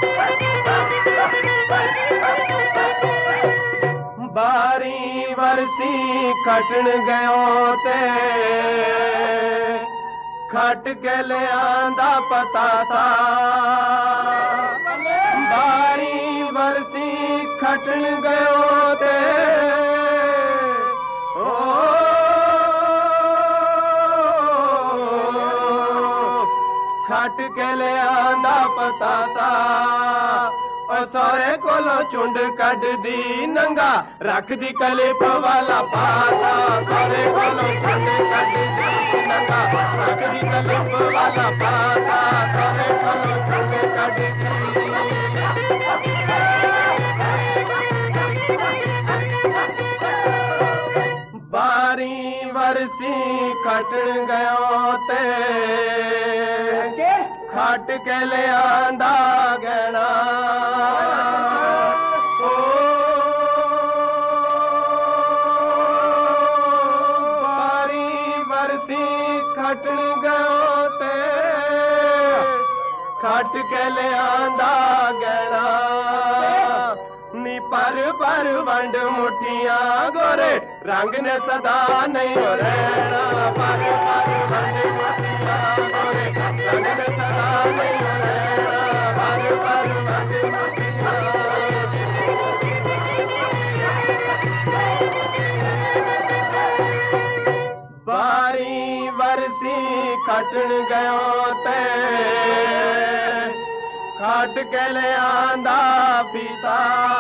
बारी वरसी खटन गयो ते खट के ले आंदा पता सा। बारी वरसी खटन गयो ते खट के ले आंदा पता सा। सारे कोलों चुंड कट दी नंगा रख दी कलिप वाला पासा। सारे कोलों चुंड कट दी नंगा रख दी कलिप वाला पासा। सारे कोलों चुंड कट दी बारी वरसी खटन गयो ते खट के ले आंदा गहना। बारी वरसी खटन गयो ते खट के ले आंदा गहना। नी पर वंड मुठियां गोरे रंग ने सदा नहीं हो रहना। पर वंड मुठियां गोरे रंग ने सदा नहीं हो रहना। पर वंड मुठियां बारी वरसी खटन गयो ते खट के ले आंदा पिता।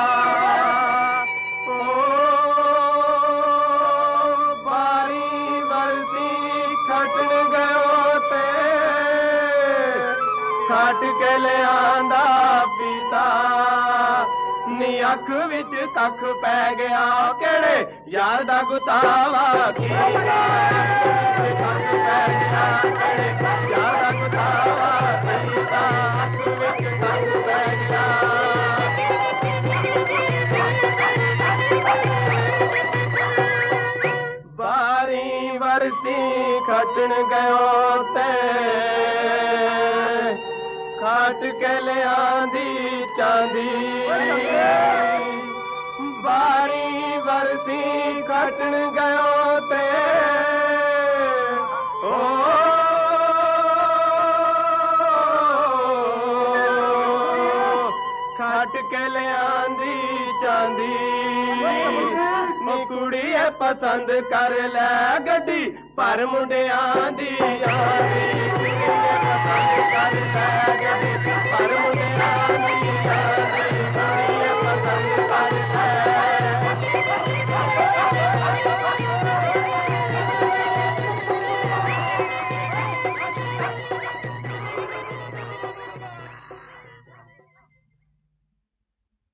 बारी वरसी खटन गयो ते खट के ले आंदा पिता। नी अख विच कख पै गया केड़े यार दा गुतावा कीता। कख पै गया केड़े यार दा गुतावा कीता। अख विच कख पै गया बारी वरसी खटन गयो ते खट के ले आंदी चांदी। बारी वरसी खटन गयो ते खट के ले आंदी चांदी। कुड़िए पसंद कर लै गड्डी पर मुंडियां दी आंदी।